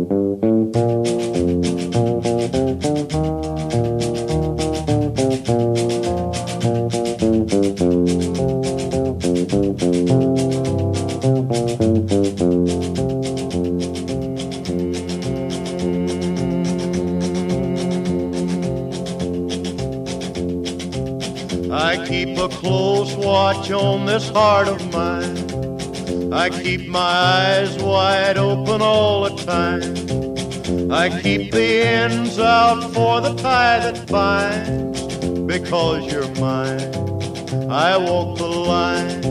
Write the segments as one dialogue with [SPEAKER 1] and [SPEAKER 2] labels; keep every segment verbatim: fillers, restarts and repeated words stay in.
[SPEAKER 1] I keep a close watch on this heart of mine. I keep my eyes wide open all the time. I keep the ends out for the tie that binds. Because you're mine, I walk the line.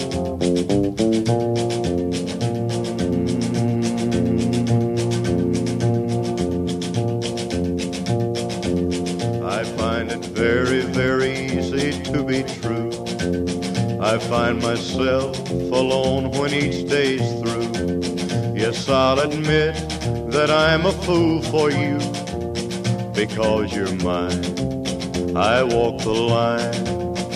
[SPEAKER 1] I find it very, very easy to be true. I find myself alone when each day's through. Yes, I'll admit that I'm a fool for you. Because you're mine, I walk the line.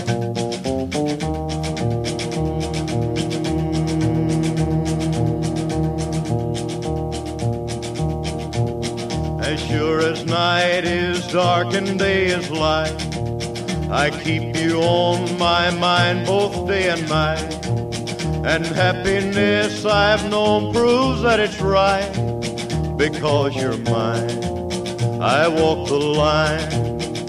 [SPEAKER 1] As sure as night is dark and day is light, I keep you on my mind both day and night. And happiness I've known proves that it's right. Because you're mine, I walk the line.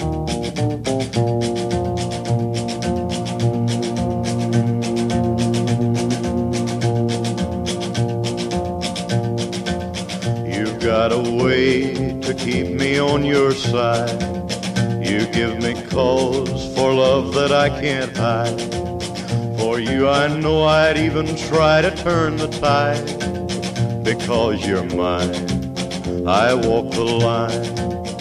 [SPEAKER 1] You've got a way to keep me on your side. You give me cause for love that I can't hide. For you I know I'd even try to turn the tide. Because you're mine, I walk the line.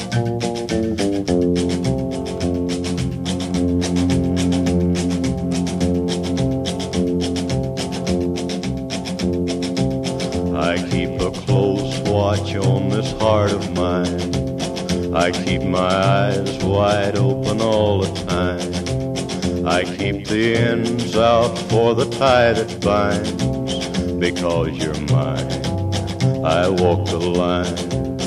[SPEAKER 1] I keep a close watch on this heart of mine. I keep my eyes wide open all the time. I keep the ends out for the tie that binds. Because you're mine, I walk the line.